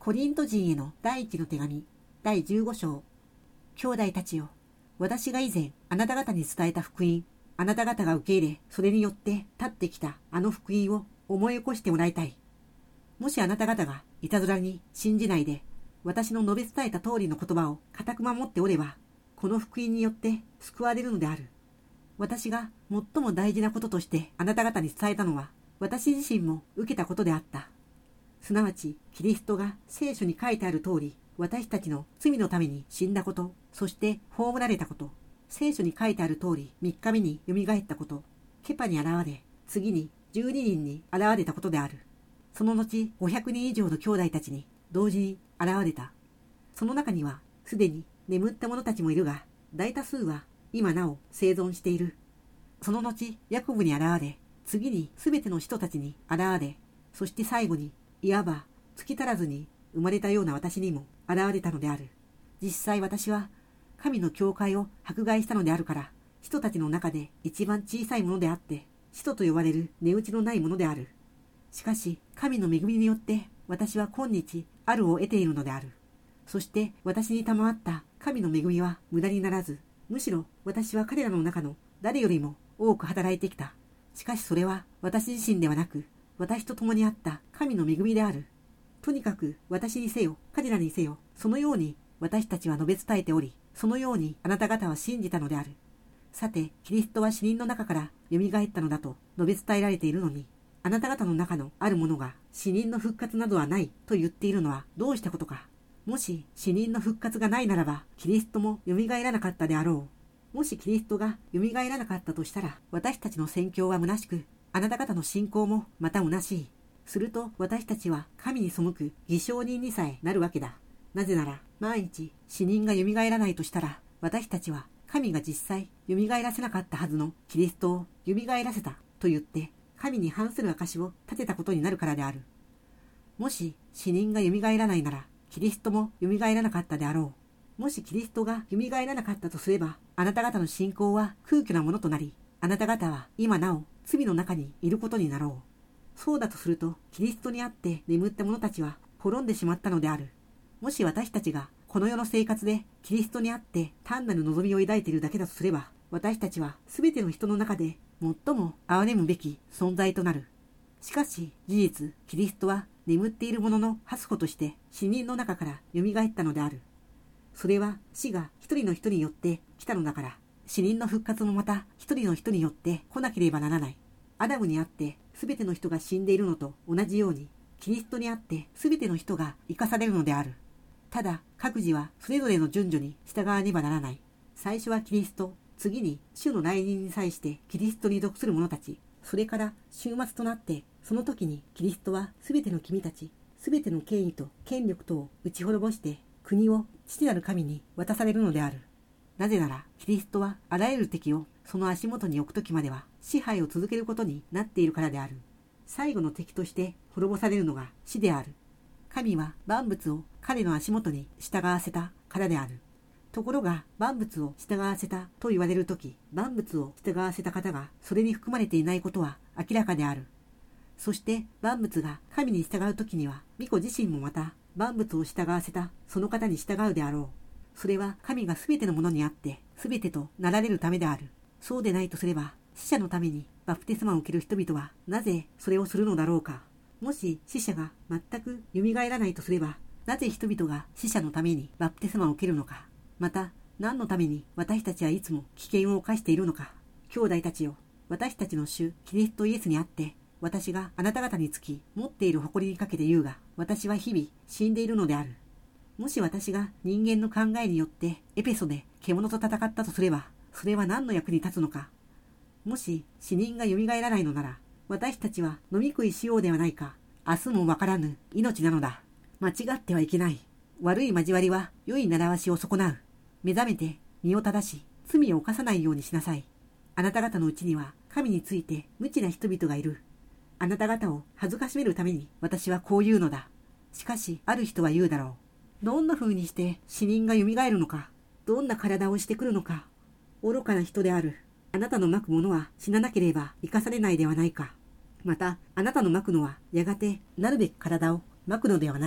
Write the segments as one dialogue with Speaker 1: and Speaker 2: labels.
Speaker 1: コリント人への第一の手紙、第15章。兄弟たちよ、私が以前あなた方に伝えた福音、あなた方が受け入れ、それによって立ってきたあの福音を思い起こしてもらいたい。もしあなた方がいたずらに信じないで、私の述べ伝えた通りの言葉を固く守っておれば、この福音によって救われるのである。私が最も大事なこととしてあなた方に伝えたのは、私自身も受けたことであった。すなわち、キリストが聖書に書いてある通り、私たちの罪のために死んだこと、そして葬られたこと、聖書に書いてある通り3日目によみがえったこと、ケパに現れ、次に12人に現れたことである。その後、500人以上の兄弟たちに同時に現れた。その中には、すでに眠った者たちもいるが、大多数は今なお生存している。その後、ヤコブに現れ、次にすべての人たちに現れ、そして最後に、いわば月足らずに生まれたような私にも現れたのである。実際私は神の教会を迫害したのであるから、人たちの中で一番小さいものであって、使徒と呼ばれる値打ちのないものである。しかし神の恵みによって私は今日あるを得ているのである。そして私に賜った神の恵みは無駄にならず、むしろ私は彼らの中の誰よりも多く働いてきた。しかしそれは私自身ではなく、私と共にあった神の恵みである。とにかく私にせよ、彼らにせよ、そのように私たちは述べ伝えており、そのようにあなた方は信じたのである。さて、キリストは死人の中から蘇ったのだと述べ伝えられているのに、あなた方の中のある者が死人の復活などはないと言っているのはどうしたことか。もし死人の復活がないならば、キリストも蘇らなかったであろう。もしキリストが蘇らなかったとしたら、私たちの宣教は虚しく、あなた方の信仰もまた虚しい。すると私たちは神に背く偽証人にさえなるわけだ。なぜなら万一死人が蘇らないとしたら、私たちは神が実際蘇らせなかったはずのキリストを蘇らせたと言って神に反する証を立てたことになるからである。もし死人が蘇らないなら、キリストも蘇らなかったであろう。もしキリストが蘇らなかったとすれば、あなた方の信仰は空虚なものとなり、あなた方は今なお罪の中にいることになろう。そうだとすると、キリストにあって眠った者たちは滅んでしまったのである。もし私たちがこの世の生活でキリストにあって単なる望みを抱いているだけだとすれば、私たちはすべての人の中で最も憐れむべき存在となる。しかし事実、キリストは眠っている者の初歩として死人の中から蘇ったのである。それは死が一人の人によって来たのだから、死人の復活もまた一人の人によって来なければならない。アダムにあってすべての人が死んでいるのと同じように、キリストにあってすべての人が生かされるのである。ただ各自はそれぞれの順序に従わねばならない。最初はキリスト、次に主の来臨に際してキリストに属する者たち、それから終末となってその時にキリストはすべての君たち、すべての権威と権力とを打ち滅ぼして国を父なる神に渡されるのである。なぜならキリストはあらゆる敵をその足元に置くときまでは支配を続けることになっているからである。最後の敵として滅ぼされるのが死である。神は万物を彼の足元に従わせたからである。ところが万物を従わせたと言われるとき、万物を従わせた方がそれに含まれていないことは明らかである。そして万物が神に従うときには、御子自身もまた万物を従わせたその方に従うであろう。それは神がすべてのものにあってすべてとなられるためである。そうでないとすれば、死者のためにバプテスマを受ける人々はなぜそれをするのだろうか。もし死者が全く蘇らないとすれば、なぜ人々が死者のためにバプテスマを受けるのか。また何のために私たちはいつも危険を冒しているのか。兄弟たちよ、私たちの主キリストイエスにあって私があなた方につき持っている誇りにかけて言うが、私は日々死んでいるのである。もし私が人間の考えによってエペソで獣と戦ったとすれば、それは何の役に立つのか。もし死人が蘇らないのなら、私たちは飲み食いしようではないか。明日もわからぬ命なのだ。間違ってはいけない。悪い交わりは良い習わしを損なう。目覚めて身を正し、罪を犯さないようにしなさい。あなた方のうちには神について無知な人々がいる。あなた方を恥ずかしめるために私はこう言うのだ。しかしある人は言うだろう。どんな風にして死人が蘇るのか。どんな体をしてくるのか。愚かな人である。あなたのまくものは死ななければ生かされないではないか。またあなたのまくのはやがてなるべく体をまくのではない。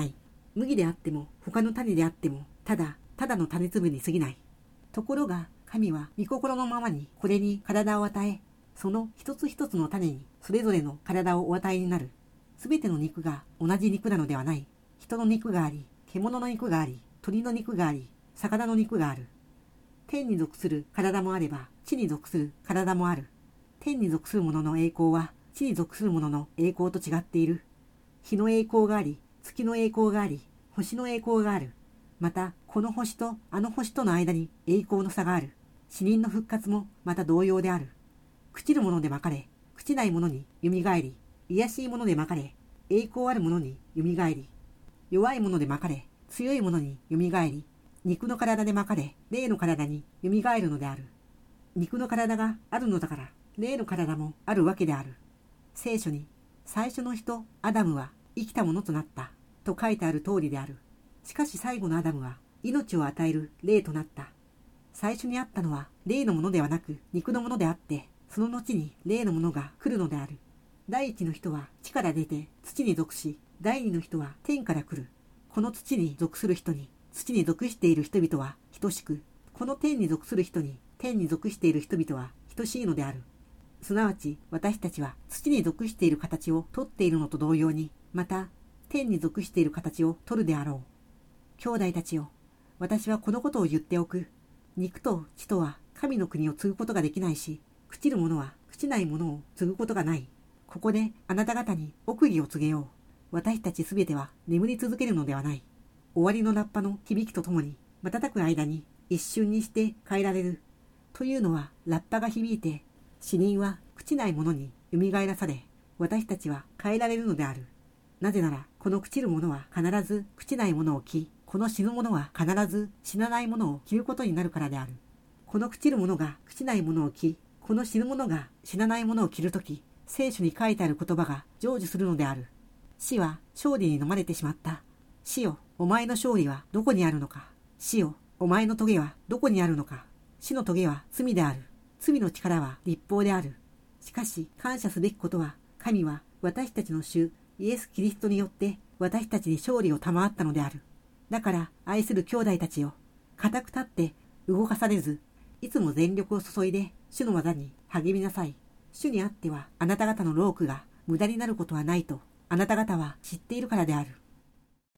Speaker 1: 麦であっても他の種であってもただの種粒に過ぎない。ところが神は御心のままにこれに体を与え、その一つ一つの種にそれぞれの体をお与えになる。すべての肉が同じ肉なのではない。人の肉があり、獣の肉があり、鳥の肉があり、魚の肉がある。天に属する体もあれば、地に属する体もある。天に属する者の栄光は、地に属する者の栄光と違っている。日の栄光があり、月の栄光があり、星の栄光がある。また、この星とあの星との間に栄光の差がある。死人の復活もまた同様である。朽ちるものでまかれ、朽ちないものによみがえり、卑しいものでまかれ、栄光あるものによみがえり、弱いものでまかれ、強いものによみがえり、肉の体でまかれ、霊の体によみがえるのである。肉の体があるのだから、霊の体もあるわけである。聖書に、最初の人、アダムは生きたものとなった、と書いてある通りである。しかし最後のアダムは、命を与える霊となった。最初にあったのは、霊のものではなく、肉のものであって、その後に霊のものが来るのである。第一の人は地から出て土に属し、第二の人は天から来る。この土に属する人に、土に属している人々は等しく、この天に属する人に、天に属している人々は等しいのである。すなわち私たちは土に属している形をとっているのと同様に、また天に属している形をとるであろう。兄弟たちよ、私はこのことを言っておく。肉と血とは神の国を継ぐことができないし、朽ちる者は朽ちない者を継ぐことがない。ここであなた方に奥義を告げよう。私たちすべては眠り続けるのではない。終わりのラッパの響きとともに、瞬く間に一瞬にして変えられる。というのはラッパが響いて、死人は朽ちない者に蘇らされ、私たちは変えられるのである。なぜなら、この朽ちる者は必ず朽ちない者を着、この死ぬ者は必ず死なない者を着ることになるからである。この朽ちる者が朽ちない者を着、この死ぬ者が死なない者を着るとき、聖書に書いてある言葉が成就するのである。死は勝利に飲まれてしまった。死よ、お前の勝利はどこにあるのか。死よ、お前の棘はどこにあるのか。死の棘は罪である。罪の力は律法である。しかし感謝すべきことは、神は私たちの主イエス・キリストによって私たちに勝利を賜ったのである。だから愛する兄弟たちよ、固く立って動かされず、いつも全力を注いで主の技に励みなさい。主にあってはあなた方の労苦が無駄になることはないとあなた方は知っているからである。